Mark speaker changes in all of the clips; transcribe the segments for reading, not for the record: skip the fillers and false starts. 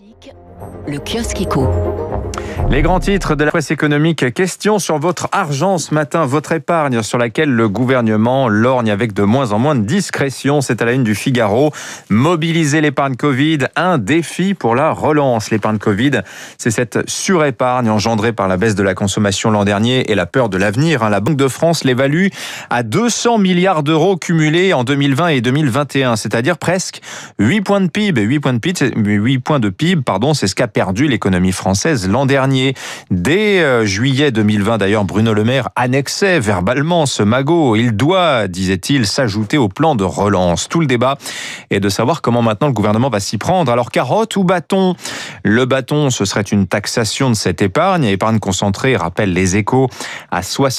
Speaker 1: Le kiosque éco.
Speaker 2: Les grands titres de la presse économique. Question sur votre argent ce matin, votre épargne sur laquelle le gouvernement lorgne avec de moins en moins de discrétion. C'est à la une du Figaro. Mobiliser l'épargne Covid, un défi pour la relance. L'épargne Covid, c'est cette surépargne engendrée par la baisse de la consommation l'an dernier et la peur de l'avenir. La Banque de France l'évalue à 200 milliards d'euros cumulés en 2020 et 2021, c'est-à-dire presque 8 points de PIB. 8 points de PIB, c'est ce qu'a perdu l'économie française l'an dernier. Dès juillet 2020, d'ailleurs, Bruno Le Maire annexait verbalement ce magot. Il doit, disait-il, s'ajouter au plan de relance. Tout le débat est de savoir comment maintenant le gouvernement va s'y prendre. Alors, carotte ou bâton ? Le bâton, ce serait une taxation de cette épargne. Épargne concentrée, rappelle Les Échos, à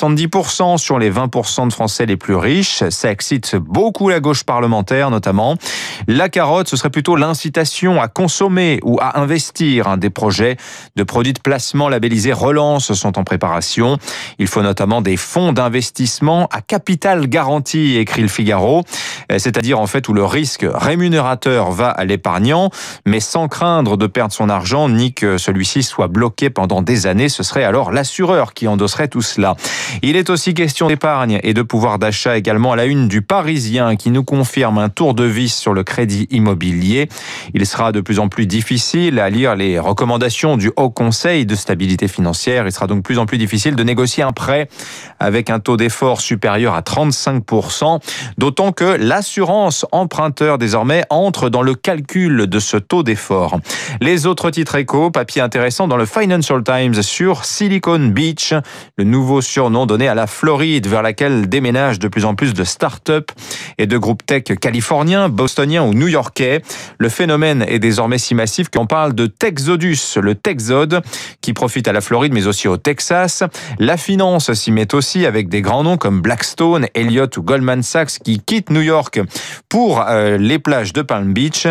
Speaker 2: 70% sur les 20% de Français les plus riches. Ça excite beaucoup la gauche parlementaire, notamment. La carotte, ce serait plutôt l'incitation à consommer ou à investir. Des projets de produits de placement labellisés Relance sont en préparation. Il faut notamment des fonds d'investissement à capital garanti, écrit le Figaro. C'est-à-dire en fait où le risque rémunérateur va à l'épargnant, mais sans craindre de perdre son argent ni que celui-ci soit bloqué pendant des années. Ce serait alors l'assureur qui endosserait tout cela. Il est aussi question d'épargne et de pouvoir d'achat également à la une du Parisien qui nous confirme un tour de vis sur le crédit immobilier. Il sera de plus en plus difficile à lire les recommandations du Haut Conseil de stabilité financière. Il sera donc de plus en plus difficile de négocier un prêt avec un taux d'effort supérieur à 35%, d'autant que l'assurance emprunteur désormais entre dans le calcul de ce taux d'effort. Les autres titres éco, papier intéressant dans le Financial Times sur Silicon Beach, le nouveau surnom donné à la Floride vers laquelle déménagent de plus en plus de start-up et de groupes tech californiens, bostoniens ou new-yorkais. Le phénomène est désormais si massif qu'on parle de Texodus, le Texode, qui profite à la Floride mais aussi au Texas. La finance s'y met aussi avec des grands noms comme Blackstone, Elliott ou Goldman Sachs qui quittent New York pour les plages de Palm Beach.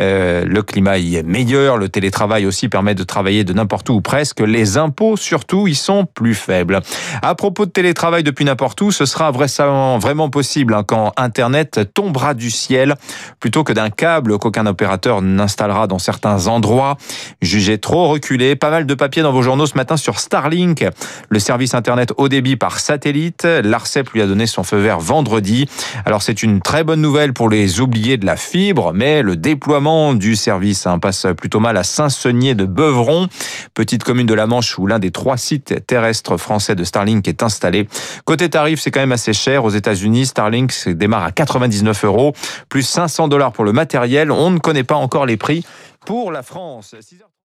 Speaker 2: Le climat y est meilleur, le télétravail aussi permet de travailler de n'importe où ou presque. Les impôts surtout y sont plus faibles. À propos de télétravail depuis n'importe où, ce sera vraiment possible quand Internet tombera du ciel plutôt que d'un câble qu'aucun opérateur n'installera dans certains endroits jugés trop reculés. Pas mal de papier dans vos journaux ce matin sur Starlink, le service Internet haut débit par satellite. L'ARCEP lui a donné son feu vert vendredi. Alors c'est une très bonne nouvelle pour les oubliés de la fibre, mais le déploiement du service passe plutôt mal à Saint-Seigné de Beuvron, petite commune de la Manche où l'un des 3 sites terrestres français de Starlink est installé. Côté tarif, c'est quand même assez cher. Aux États-Unis, Starlink démarre à 99 €, plus $500 pour le matériel. On ne connaît pas encore les prix pour la France.